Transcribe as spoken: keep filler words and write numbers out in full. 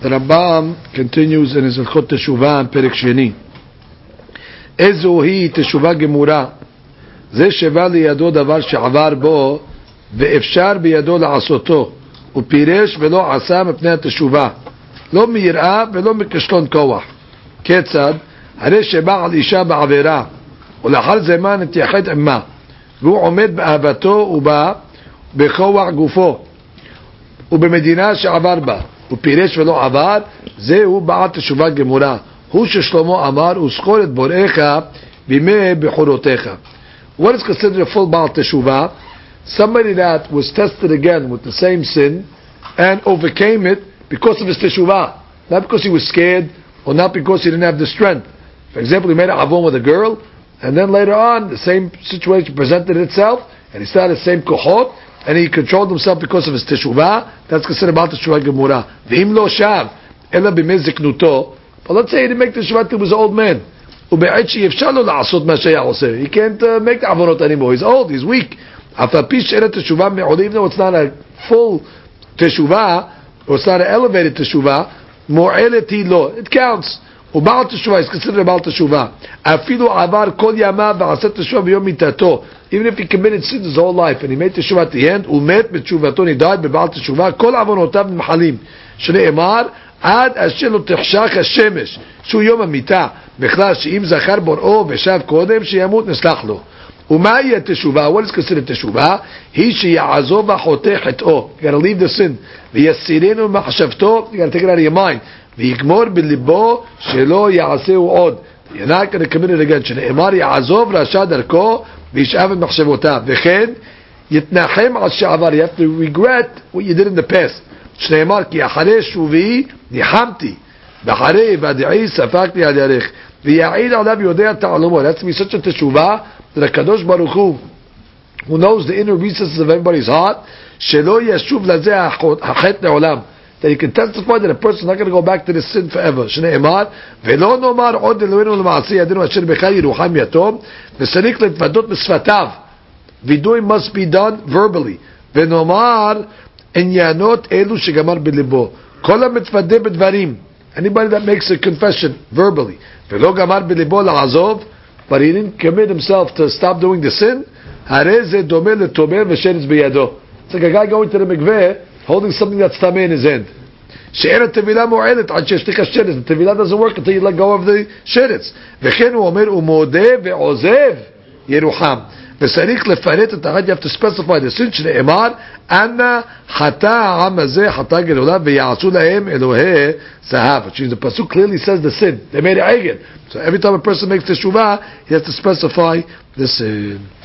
The Rambam continues in his Hilchot Teshuvah in Perek Sheni. Ezo hi Teshuvah Gemura. זה שבא לידו דבר שעבר בו ואפשר בידו לעשותו ופירש ולא עשה מפני התשובה לא מיראה ולא מכשלון כוח כיצד? הרי שבא על אישה בעבירה ולאחר זמן התייחד עמה והוא עומד באהבתו ובא בכוח גופו ובמדינה שעבר בה ופירש ולא עבר זהו בעל תשובה גמורה הוא ששלמה אמר וזכור את בוראיך בימי בחורותיך. What is considered a full Baal Teshuvah? Somebody that was tested again with the same sin and overcame it because of his Teshuvah. Not because he was scared or not because he didn't have the strength. For example, he made a avon with a girl and then later on the same situation presented itself and he started the same kohot and he controlled himself because of his Teshuvah. That's considered Baal Teshuvah Gemura. V'im lo shav ela b'mei ziknuto. But let's say he didn't make Teshuvah till he was an old man. He can't uh, make the avonot anymore. He's old, he's weak. Even though it's not a full teshuvah, or it's not an elevated teshuvah, it counts. Ubal teshuvah is considered a Baal teshuvah. Even if he committed sins his whole life and he made teshuvah at the end, and he died b'Baal teshuvah, kol avonotav m'halim. Shneimar עד אשר לא תחשך השמש שהוא יום המיטה בכלל שאם זכר בוראו ושב קודם שימות נסלח לו ומה יהיה תשובה? What is considered תשובה? היא שיעזוב החוטא חטאו you gotta leave the sin ויסירנו מחשבתו you gotta take it out of your mind ויגמור בליבו שלא יעשהו עוד you're not going to commit it again שנאמר יעזוב רשע דרכו וישאב את מחשבותיו וכן יתנחם על שעבר you have to regret what you did in the past שנאמר כי אחרי שובי ניחמתי ואחרי ודעי ספקתי על ירך ויעיד עליו יודע תעלומו. That's to be such a תשובה that הקדוש ברוך הוא who knows the inner recesses of everybody's heart שלא ישוב לזה החטא לעולם that he can testify that a person is not going to go back to this sin forever. שנאמר ולא נאמר עוד אלוהינו למעשי ידינו אשר בך ירוחם יתום וצריך להתוודות בשפתיו וידוי must be done verbally ונאמר עניינות אלו שגמר בליבו כל המתוודה בדברים anybody that makes a confession verbally ולא גמר בליבו לעזוב but he didn't commit himself to stop doing the sin הרי זה דומה לתומר ושרץ בידו. It's like a guy going to the mikveh holding something that's tameh in his hand שאין התבילה מועלת עד שישתיך השרץ. the תבילה doesn't work until you let go of the שרץ וכן הוא אומר ומודה ועוזב ירוחם וצריך לפרט את החטא. You have to specify the sin שנאמר אנא חטא העם הזה חטא גדולה ויעשו להם אלוהי זהב. Which means the pasuk clearly says the sin they made it again. So every time a person makes teshuvah he has to specify the sin.